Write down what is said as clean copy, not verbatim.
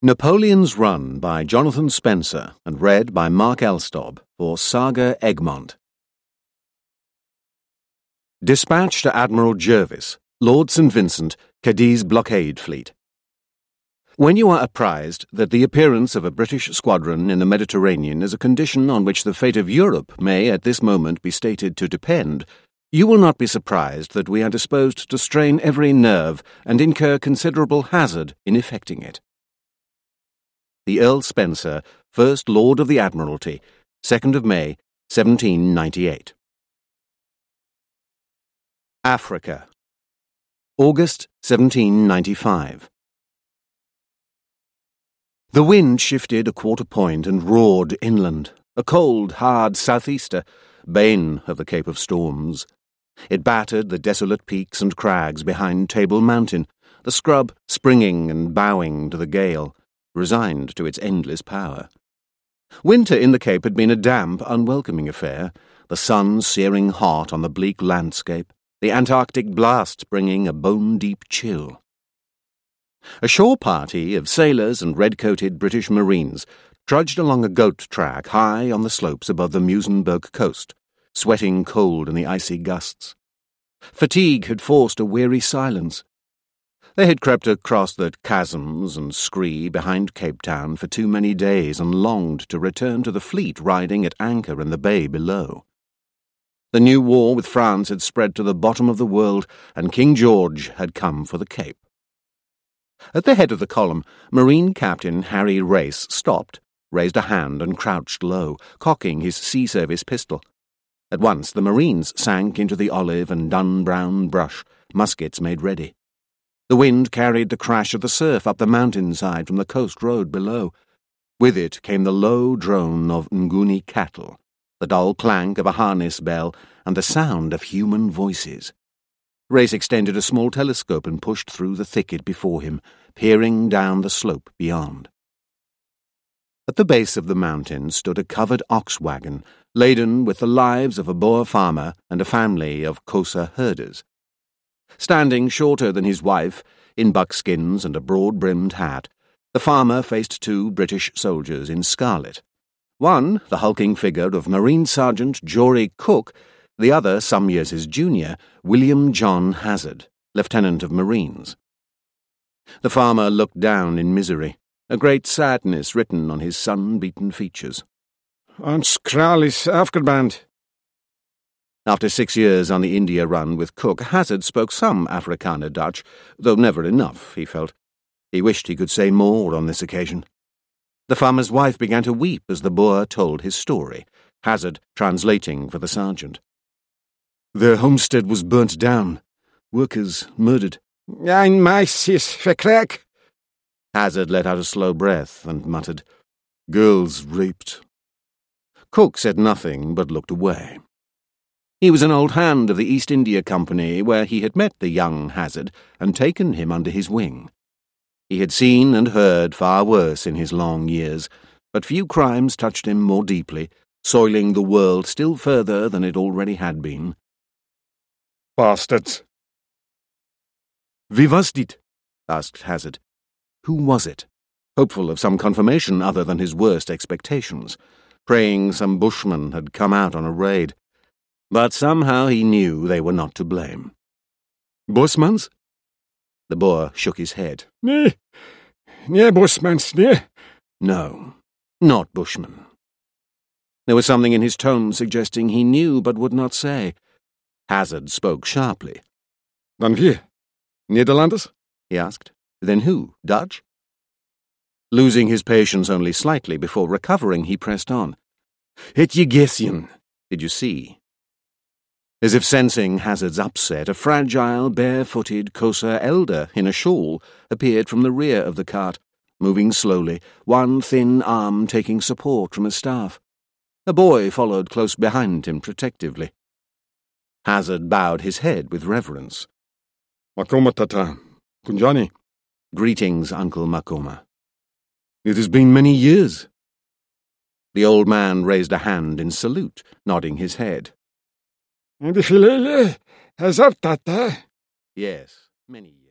Napoleon's Run by Jonathan Spencer and read by Mark Elstob for Saga Egmont. Dispatch to Admiral Jervis, Lord St. Vincent, Cadiz Blockade Fleet. When you are apprised that the appearance of a British squadron in the Mediterranean is a condition on which the fate of Europe may at this moment be stated to depend, you will not be surprised that we are disposed to strain every nerve and incur considerable hazard in effecting it. The Earl Spencer, First Lord of the Admiralty, 2nd of May, 1798. Africa, August 1795. The wind shifted a quarter point and roared inland, a cold, hard southeaster, bane of the Cape of Storms. It battered the desolate peaks and crags behind Table Mountain, the scrub springing and bowing to the gale, resigned to its endless power. Winter in the Cape had been a damp, unwelcoming affair, the sun searing hot on the bleak landscape, the Antarctic blast bringing a bone-deep chill. A shore party of sailors and red-coated British Marines trudged along a goat track high on the slopes above the Musenberg coast, sweating cold in the icy gusts. Fatigue had forced a weary silence. They had crept across the chasms and scree behind Cape Town for too many days and longed to return to the fleet riding at anchor in the bay below. The new war with France had spread to the bottom of the world, and King George had come for the Cape. At the head of the column, Marine Captain Harry Race stopped, raised a hand and crouched low, cocking his sea service pistol. At once the Marines sank into the olive and dun-brown brush, muskets made ready. The wind carried the crash of the surf up the mountainside from the coast road below. With it came the low drone of Nguni cattle, the dull clank of a harness bell, and the sound of human voices. Race extended a small telescope and pushed through the thicket before him, peering down the slope beyond. At the base of the mountain stood a covered ox wagon, laden with the lives of a Boer farmer and a family of Xhosa herders. Standing shorter than his wife, in buckskins and a broad-brimmed hat, the farmer faced two British soldiers in scarlet. One, the hulking figure of Marine Sergeant Jory Cook, the other, some years his junior, William John Hazard, Lieutenant of Marines. The farmer looked down in misery, a great sadness written on his sun-beaten features. "Ons kraal is afgebrand." After 6 years on the India run with Cook, Hazard spoke some Afrikaner Dutch, though never enough, he felt. He wished he could say more on this occasion. The farmer's wife began to weep as the Boer told his story, Hazard translating for the sergeant. "Their homestead was burnt down. Workers murdered." "Een meisie is verkrek." Hazard let out a slow breath and muttered, "Girls raped." Cook said nothing but looked away. He was an old hand of the East India Company, where he had met the young Hazard and taken him under his wing. He had seen and heard far worse in his long years, but few crimes touched him more deeply, soiling the world still further than it already had been. "Bastards." "Wie was dit?" asked Hazard. Who was it? Hopeful of some confirmation other than his worst expectations, praying some bushman had come out on a raid. But somehow he knew they were not to blame. "Bosmans?" The Boer shook his head. Nee Bosmans, nee." No, not bushmen. There was something in his tone suggesting he knew but would not say. Hazard spoke sharply. "Dan wie? Nederlanders?" he asked. Then who? Dutch? Losing his patience only slightly before recovering, he pressed on. "Het je gesien?" Did you see? As if sensing Hazard's upset, a fragile, bare-footed Xhosa elder in a shawl appeared from the rear of the cart, moving slowly, one thin arm taking support from a staff. A boy followed close behind him protectively. Hazard bowed his head with reverence. "Makoma tata, kunjani." Greetings, Uncle Makoma. "It has been many years." The old man raised a hand in salute, nodding his head. "En die filele, has up tata." Yes, many years.